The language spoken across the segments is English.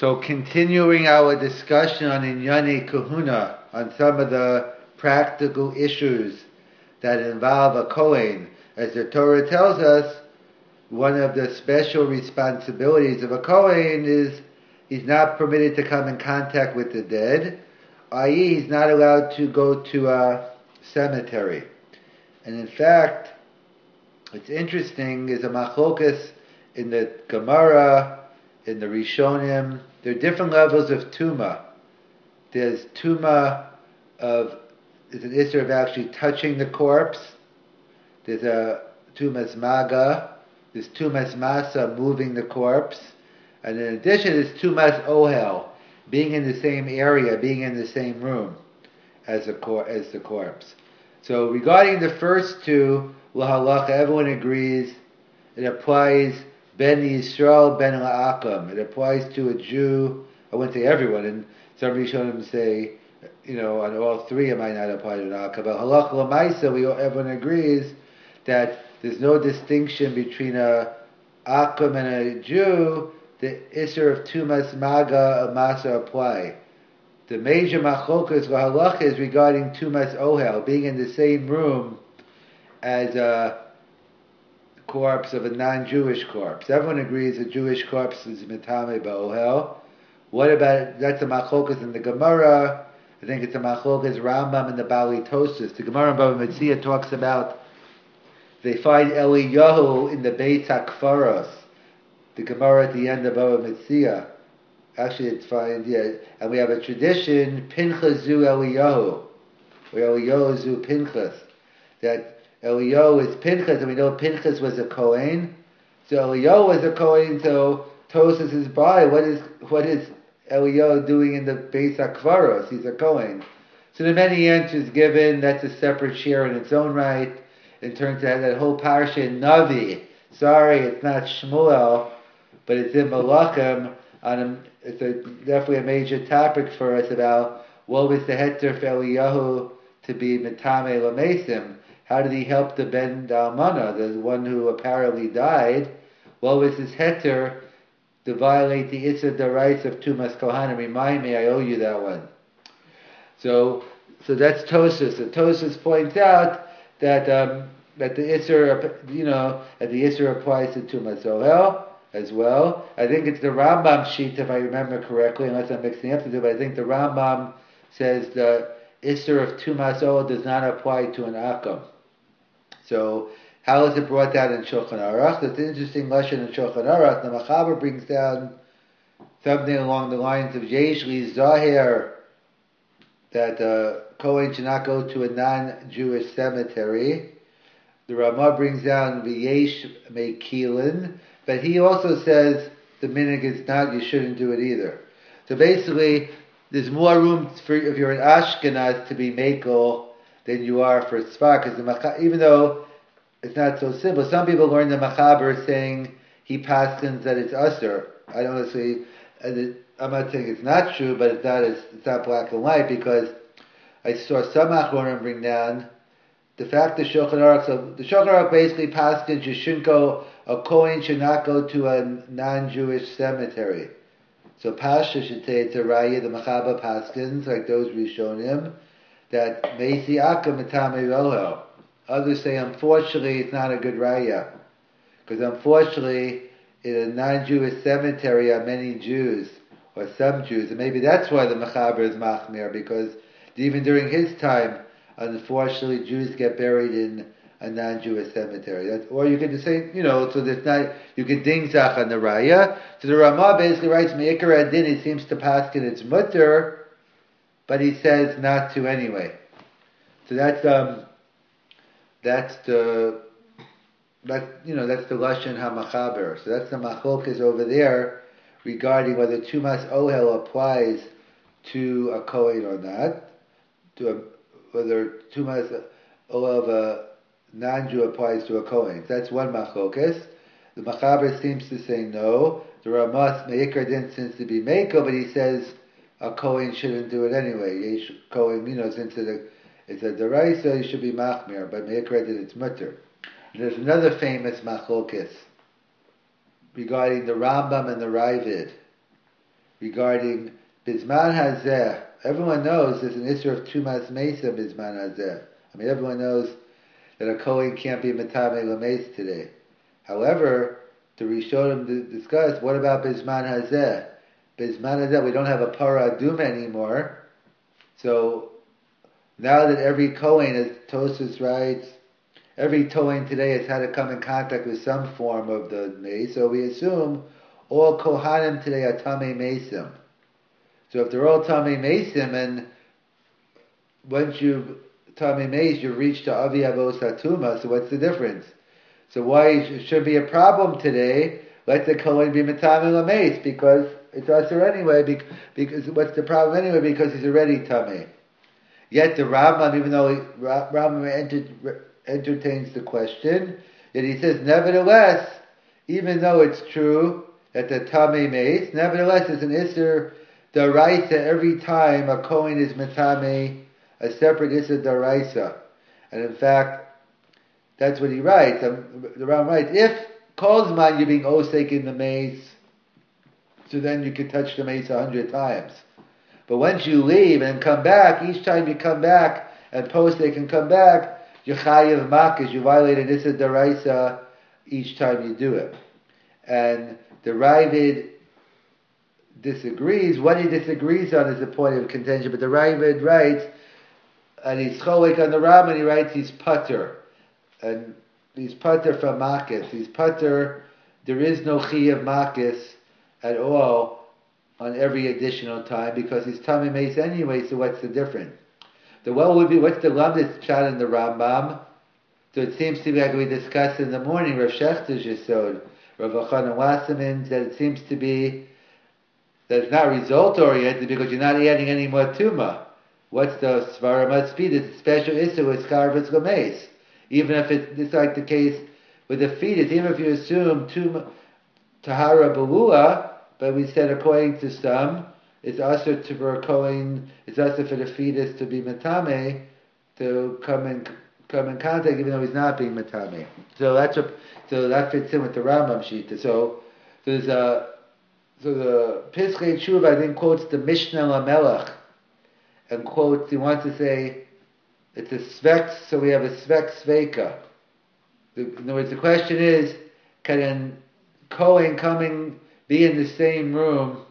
So continuing our discussion on Inyani Kahuna, on some of the practical issues that involve a Kohen. As the Torah tells us, one of the special responsibilities of a Kohen is he's not permitted to come in contact with the dead, i.e. he's not allowed to go to a cemetery. And in fact, what's interesting is a machlokas in the Gemara, in the Rishonim. There are different levels of Tuma. There's Tuma it's an issue of actually touching the corpse. There's a Tumas Maga. There's Tumas Masa, moving the corpse. And in addition, there's Tumas Ohel, being in the same area, being in the same room as the corpse. So regarding the first two, Lahalacha, everyone agrees it applies Ben Yisrael, Ben La'akam. It applies to a Jew. I wouldn't say everyone, and some Rishonim say, on all three it might not apply to an Akam. But Halacha L'maisa, everyone agrees that there's no distinction between a Akam and a Jew. The Isser of Tumas Maga and Masa apply. The major machlokas Halacha is regarding Tumas Ohel, being in the same room as a corpse of a non-Jewish corpse. Everyone agrees a Jewish corpse is mitame ba'ohel. What about, that's a machlokas in the Gemara. I think it's a machlokas Rambam in the Bali Tosas. The Gemara in Bava Metzia talks about they find Eliyahu in the Beit HaKfaros. The Gemara at the end of Bava Metzia. Actually, it's fine, yeah. And we have a tradition, Pinchas zu Eliyahu, or Eliyahu zu Pinchas, that Eliyahu is Pinchas, and we know Pinchas was a Kohen. So Eliyahu was a Kohen, so Tosas is by. What is Eliyahu doing in the Beis HaKvaros? He's a Kohen. So there are many answers given. That's a separate share in its own right. In terms of that whole parsha in Navi. Sorry, it's not Shmuel, but it's in Malachim. It's definitely a major topic for us about what was the heter for Eliyahu to be Mitame Lamesim. How did he help the Ben Dalmana, the one who apparently died? What was his heter to violate the Issa Darais of Tumas Kohanim? Remind me, I owe you that one. So that's Tosas. So Tosas points out that the Isser, that the Isser applies to Tumas Ohel as well. I think it's the Rambam sheet, if I remember correctly, unless I'm mixing up the two, but I think the Rambam says the Isser of Tumas Ohel does not apply to an Akam. So, how is it brought down in Shulchan Aruch? That's an interesting lesson in Shulchan Aruch. The Machaber brings down something along the lines of Yeshli Zahir, that Kohen should not go to a non-Jewish cemetery. The Ramah brings down V'yesh Mekilin, but he also says the minhag is not, you shouldn't do it either. So basically, there's more room for, if you're an Ashkenaz, to be Mekel than you are for Tzfar, because even though it's not so simple, some people learn the Machaber saying he paskins that it's Usher. I don't necessarily, I'm not saying it's not true, but it's not black and white, because I saw some Achronim bring down the fact that Shulchan Aruch, so the Shulchan Aruch basically paskins you shouldn't go, a Kohen should not go to a non-Jewish cemetery. So Pasha should say it's a Raya, the Machaber paskins, like those Rishonim, that Meisi Akam Mitame Ohel. Others say, unfortunately, it's not a good raya. Because unfortunately, in a non-Jewish cemetery are many Jews, or some Jews, and maybe that's why the Mechaber is Machmir, because even during his time, unfortunately, Jews get buried in a non-Jewish cemetery. Or you could just say, so there's not, you could ding zach on the raya. So the Ramah basically writes, Me'ikar Adin, he seems to paskin it's mutter, but he says not to anyway. So that's the Lashon HaMachaber. So that's the Machlokes over there regarding whether Tumas Ohel applies to a Kohen or not. Whether Tumas Ohel of a non-Jew applies to a Kohen. That's one Machlokes. The Machaber seems to say no. The Ramah Me'ikar Din seems to be Meiko, but he says a Kohen shouldn't do it anyway. Yesh Kohen, since it's a deraisa, you should be machmir, but me'ikar that it's mutter. There's another famous machlokes regarding the Rambam and the Ravid. regarding Bizman Hazeh. Everyone knows there's an issue of Tumas Mesa Bizman Hazeh. I mean, everyone knows that a Kohen can't be Matame Lames today. However, the Rishonim discuss, what about Bizman Hazeh? Bizman Hazeh, we don't have a Para Aduma anymore. So, now that every Kohen, as Tosfos writes, every Kohen today has had to come in contact with some form of the mace, so we assume all Kohanim today are Tamei Mesim. So if they're all Tamei Mesim, and once you've Tamei Meis, you've reached to Avi Avos Hatuma, so what's the difference? So why it should be a problem today? Let the Kohen be Matamei Lameis, because it's Asur anyway, because what's the problem anyway? Because he's already Tamei. Yet the Rambam, even though Rambam entertains the question, yet he says, nevertheless, even though it's true that the Tamei Meis, nevertheless it's an Isser Daraisa every time a Kohen is Matamei, a separate Isser Daraisa. And in fact, that's what he writes. The Rambam writes, if Kolzman you're being Osek in the mace, so then you can touch the mace 100 times. But once you leave and come back, each time you come back and Posek and come back, you're Chayiv Makish, you violated Issa Daraisa each time you do it. And the Ravid disagrees. What he disagrees on is the point of contention, but the Ravid writes, and he's Cholek on the Rambam, he writes he's Putter. And he's Putter from Makis. He's Putter, there is no Chayiv Makis at all on every additional time, because he's Tamei Meis anyway, so what's the difference? The well would be, what's the Lamdis shot in the Rambam? So it seems to be like we discussed in the morning, Rav Shechter's Yesod, Rav Elchanan Wasserman, that it seems to be that it's not result oriented because you're not adding any more Tuma. What's the Svara must be? There's a special issue with Skarvitz Lameis. Even if it's like the case with the fetus, even if you assume Tuma Tahara Balua, but we said according to some, it's also for a Kohen, it's also for the fetus to be Matame, to come in contact, even though he's not being Matame. So that fits in with the Rambam Shita. So the Pischei Tshuva, I think, quotes the Mishnah Lamelech, and quotes, he wants to say, it's a svek, so we have a svek sveka. In other words, the question is, can a Kohen be in the same room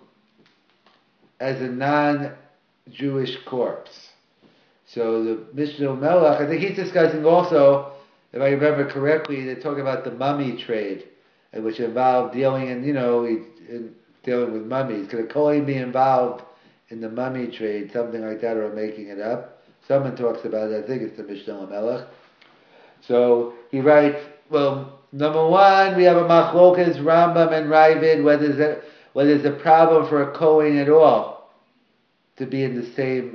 as a non-Jewish corpse? So the Mishnah Melech, I think he's discussing also, if I remember correctly, they're talking about the mummy trade, which involved dealing dealing with mummies. Could a Kohen be involved in the mummy trade, something like that, or making it up? Someone talks about it, I think it's the Mishnah Melech. So he writes, well, number one, we have a machlokas, Rambam and Ravid, whether there's a problem for a Kohen at all to be in the same,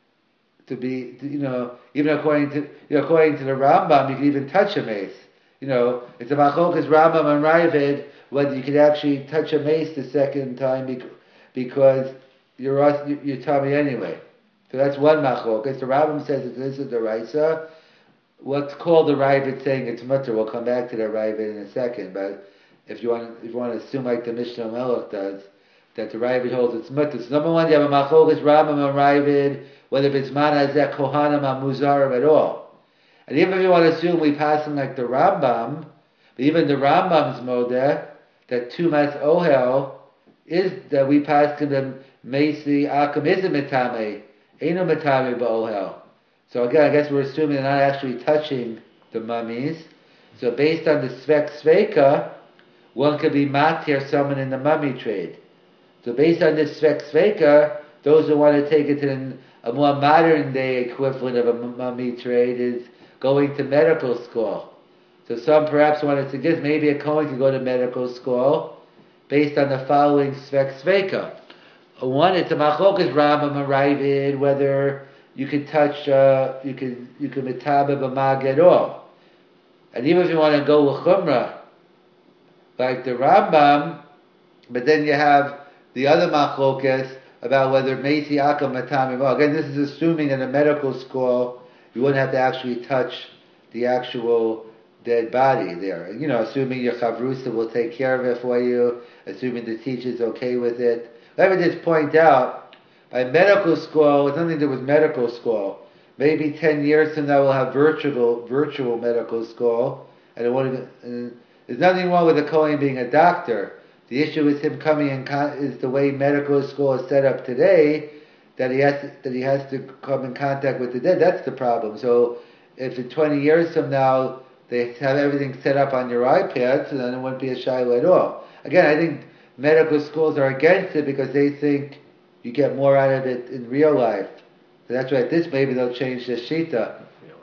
even according to the Rambam, you can even touch a mace. It's a machlokas, Rambam and Ravid, whether you can actually touch a mace the second time because you're tummy anyway. So that's one machlokas. The Rambam says it's a deraisa. What's called the Ravid saying it's mutter. We'll come back to the Ravid in a second. But if you want to assume like the Mishnah Melech does, that the Ravid holds it's mutter. So number one, you have a machlokas, Rambam and Ravid, whether if it's manazek kohanim or muzarim at all. And even if you want to assume we pass in like the Rambam, but even the Rambam's modeh, that tumas ohel is that we pass to the Meisi Akam is a Mitame, ain't no Mitame ba'ohel. So again, I guess we're assuming they're not actually touching the mummies. So based on the Svek Sveka, one could be matir someone in the mummy trade. So based on this Svek Sveka, those who want to take it to a more modern day equivalent of a mummy trade is going to medical school. So some perhaps want to suggest maybe a Kohen could go to medical school based on the following Svek Sveka. One, it's a machlokas Rambam and Ravid, whether you can touch, you can metabe b'mag at all. And even if you want to go with chumrah, like the Rambam, but then you have the other machlokas about whether meisi akam matami. Well, again, this is assuming in a medical school you wouldn't have to actually touch the actual dead body there. Assuming your chavrusa will take care of it for you, assuming the teacher's okay with it. let me just point out, by medical school, it's nothing to do with medical school. Maybe 10 years from now we'll have virtual medical school, and there's nothing wrong with a Kohen being a doctor. The issue is him coming is the way medical school is set up today, that he has to come in contact with the dead. That's the problem. So if in 20 years from now they have everything set up on your iPad, so then it wouldn't be a shiloh at all. Again, I think medical schools are against it because they think you get more out of it in real life. So that's why maybe they'll change the shita.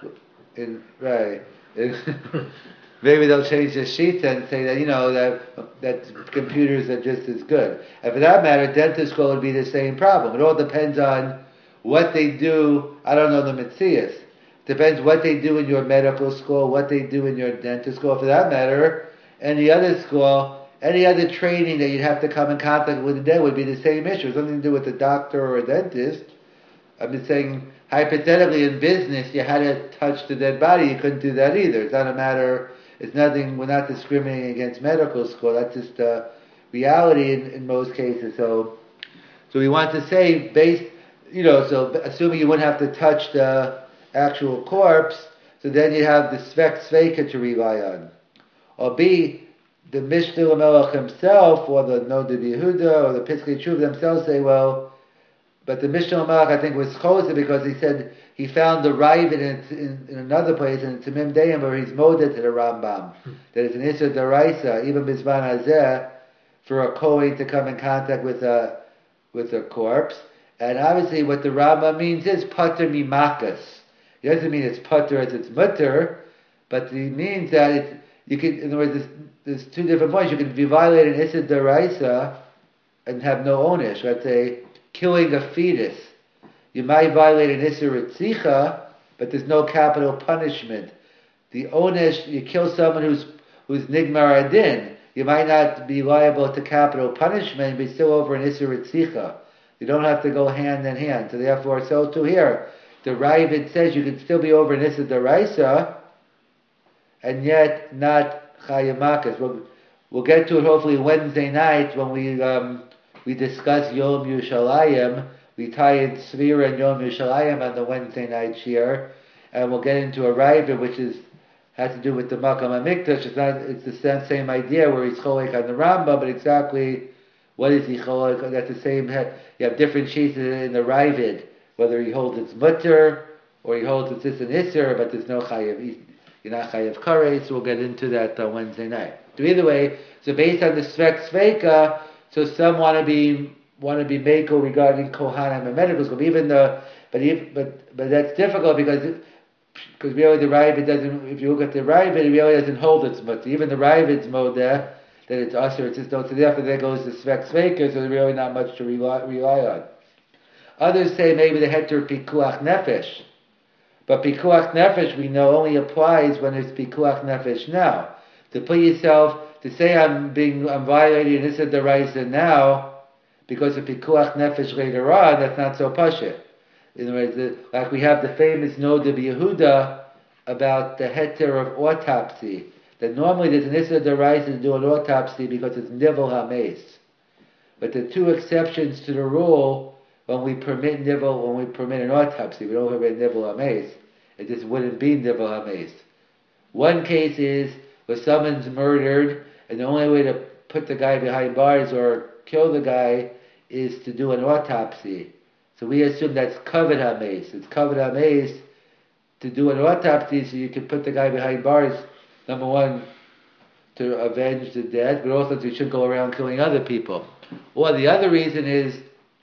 Maybe they'll change the shita and say that that computers are just as good. And for that matter, dental school would be the same problem. It all depends on what they do. I don't know the Metzias. Depends what they do in your medical school, what they do in your dental school. For that matter, any other school, any other training that you'd have to come in contact with the dead would be the same issue. It's nothing to do with a doctor or a dentist. I'm just saying, hypothetically, in business, you had to touch the dead body. You couldn't do that either. It's not a matter. It's nothing. We're not discriminating against medical school. That's just reality in most cases. So we want to say, so assuming you wouldn't have to touch the actual corpse, so then you have the Sveka to rely on. Or B, the Mishnah Lamelech himself, or the Noda Yehuda, or the Piskei Tshuva themselves say, well, but the Mishnah Lamelech, I think, was chosen because he said he found the Ravid in another place, in Tamim Deim, where he's moded to the Rambam. That it's an Issa Daraisa, even Bizman Hazeh, for a Kohen to come in contact with a corpse. And obviously what the Rambam means is Pater Mimakas. It doesn't mean it's Pater as it's Mutter, but it means that you can, in other words, there's two different points. You can be violating Issa Daraisa and have no onish. Let's say, killing a fetus. You might violate an Issa Ritzicha, but there's no capital punishment. The onish, you kill someone who's Nigmar Adin, you might not be liable to capital punishment, but still over an Issa Ritzicha. You don't have to go hand in hand. So therefore, so too here, the Ravid says you can still be over an Issa Daraisa, and yet not Chayamakas. We'll get to it hopefully Wednesday night when we discuss Yom Yerushalayim. We tie in Svira and Yom Yerushalayim on the Wednesday night shir, and we'll get into a Ravid which has to do with the Makam HaMikdash. It's the same idea where he's cholek on the Rambam, but exactly what is he cholek? That's the same. You have different sheets in the Ravid, whether he holds it's mutter or he holds it's an isser, but there's no chayav. You're not chayav kares. So we'll get into that Wednesday night. So either way, so based on the sveka, so some want to be mako regarding kohanim and medical school, but that's difficult because really the Ravid doesn't. If you look at the Ravid, it really doesn't hold its mutter. Even the Ravid's mode there that it's usher, it's just no. So therefore, there goes the sveka. So there's really not much to rely on. Others say maybe the heter pikuach nefesh, but pikuach nefesh we know only applies when it's pikuach nefesh now. To put yourself, to say I'm violating Issa Daraisa now because of pikuach nefesh later on, that's not so pashut. In other words, like we have the famous Noda Yehuda about the heter of autopsy. That normally there's an Issa Daraisa to do an autopsy because it's nivel hameis. But the two exceptions to the rule, when we permit an autopsy, we don't permit nivel hameis. It just wouldn't be nivel hameis. One case is where someone's murdered, and the only way to put the guy behind bars or kill the guy is to do an autopsy. So we assume that's kavod hameis. It's kavod hameis to do an autopsy so you can put the guy behind bars, number one, to avenge the death, but also so you shouldn't go around killing other people. Or the other reason is,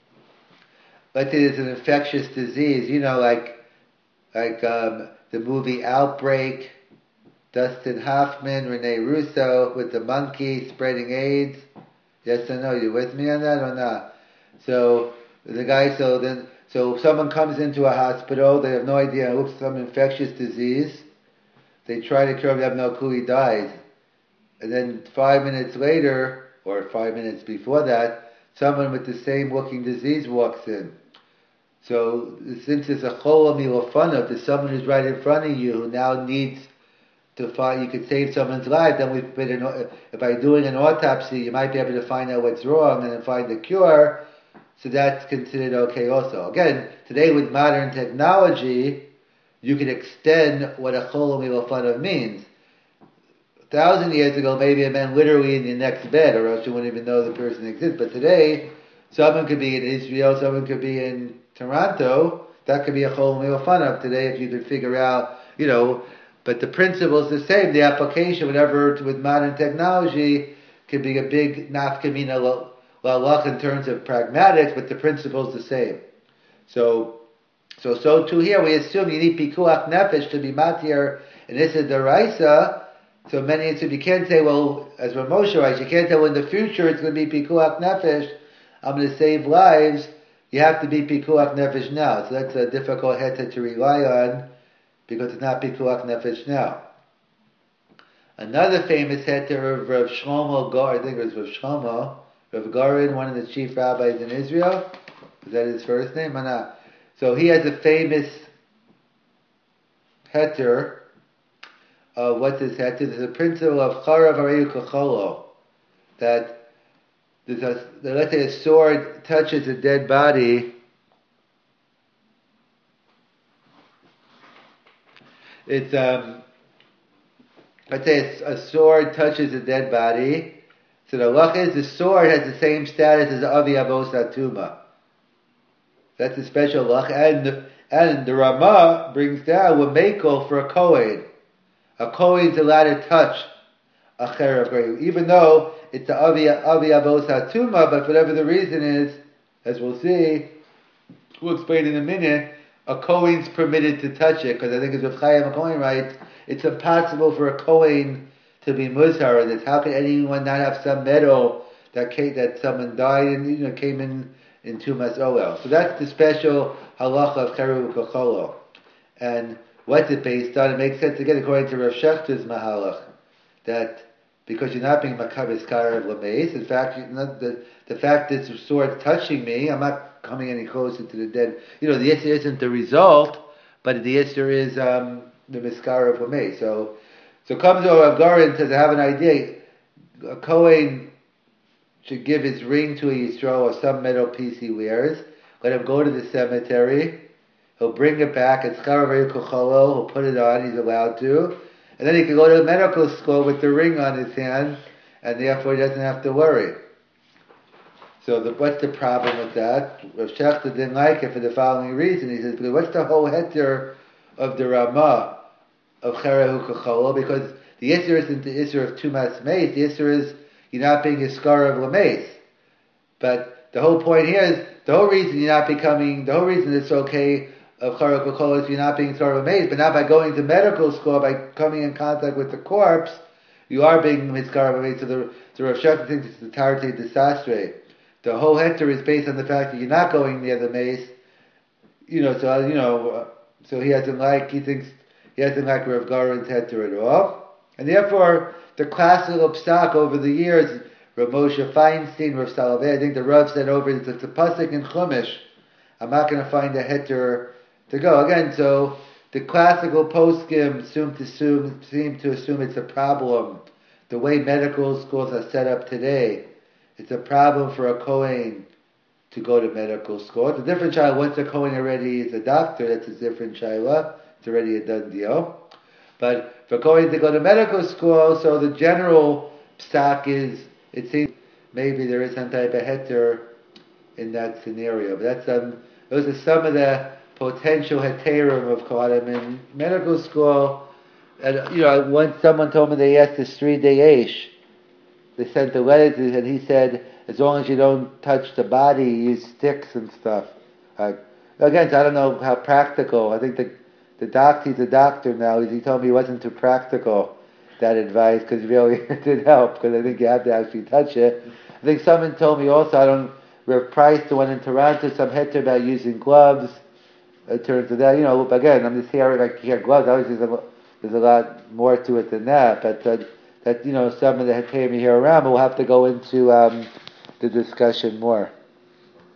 let's say there's an infectious disease, like the movie Outbreak, Dustin Hoffman, Rene Russo with the monkey spreading AIDS. Yes or no? You with me on that or not? So the guy, so someone comes into a hospital, they have no idea, oops, some infectious disease. They try to cure him, they have no clue, he dies. And then 5 minutes later, or 5 minutes before that, someone with the same looking disease walks in. So since it's a cholam milafanav, there's someone who's right in front of you who now needs to find, you could save someone's life, then by doing an autopsy, you might be able to find out what's wrong and then find the cure. so that's considered okay also. Again, today with modern technology, you can extend what a chol milafanav means. 1,000 years ago, maybe it meant literally in the next bed, or else you wouldn't even know the person exists. But today, someone could be in Israel, someone could be in Toronto. That could be a chol milafanav today if you could figure out, but the principle is the same. The application, whatever, with modern technology, could be a big nafkamina lalach in terms of pragmatics, but the principle is the same. So too here, we assume you need pikuach nefesh to be matir, and this is the raisa. So many, so you can't say, well, as Rav Moshe writes, you can't tell in the future it's going to be pikuach nefesh. I'm going to save lives. You have to be pikuach nefesh now. So that's a difficult heter to rely on because it's not pikuach nefesh now. Another famous heter of Rav Shlomo Gar, I think it was Rav Shlomo, Rav Garin, one of the chief rabbis in Israel. Is that his first name or not? So he has a famous heter. What's this heter? There's a principle of charav areyu kacholo, that let's say a sword touches a dead body. It's let's say a sword touches a dead body. So the halach is the sword has the same status as avi avos atuma. That's a special halach, and the Rama brings down a mekel for a kohen. A kohen is allowed to touch a cherav grayu, even though it's the avi avos hatuma. But for whatever the reason is, as we'll see, we'll explain in a minute, a kohen's permitted to touch it, because I think as Rav Chaim Kohen writes, it's impossible for a kohen to be muzhar in this. How can anyone not have some metal that someone died and came in tumas oel? So that's the special halacha of cheruv kacholo. And what's it based on? It makes sense again according to Rav Shechter's mahalach, that because you're not being makabes karev lameis, in fact, the fact that the sword's touching me, I'm not coming any closer to the dead. The yisr isn't the result, but the yisr is the miskar of lameis. So comes over Garin and says, I have an idea. A kohen should give his ring to a Yisrael or some metal piece he wears. Let him go to the cemetery. He'll bring it back. It's charav kuchalo. He'll put it on. He's allowed to. And then he can go to the medical school with the ring on his hand, and therefore he doesn't have to worry. So what's the problem with that? Rav Shechter didn't like it for the following reason. He says, what's the whole heter of the Ramah of cherav kuchalo? Because the Yisr isn't the Yisr of tumas meis. The Yisr is you're not being a skar of lameis. But the whole point here is, the whole reason it's okay of charav kucholo is you're not being skar of lameis, but not by going to medical school, by coming in contact with the corpse, you are being miskar of lameis. So Rav Shechter thinks it's the tarate desastre. The whole heter is based on the fact that you're not going near the mace. So he doesn't like Rav Garin's heter at all. And therefore, the classical psak over the years, Rav Moshe Feinstein, Rav Salaveh, I think the Rav said over it's a pasuk in Chumash. I'm not going to find a heter to go. Again, so the classical poskim seem to assume it's a problem. The way medical schools are set up today, it's a problem for a kohen to go to medical school. It's a different child. Once a kohen already is a doctor, that's a different shaila. It's already a done deal. But for going to go to medical school, so the general psak is, it seems maybe there is some type of heter in that scenario. But those are some of the potential heterim of Kohanim in medical school. And once someone told me they asked the Sri Dayesh, they sent the letters, and he said, as long as you don't touch the body, use sticks and stuff. Again, so I don't know how practical. I think he's a doctor now. He told me it wasn't too practical, that advice, because really it did help, because I think you have to actually touch it. I think someone told me also, Rav Price, the one in Toronto, some heter about using gloves. It turns to that, again, I'm just hearing gloves. Obviously, there's a lot more to it than that, but some of the heterim here around, but we'll have to go into the discussion more.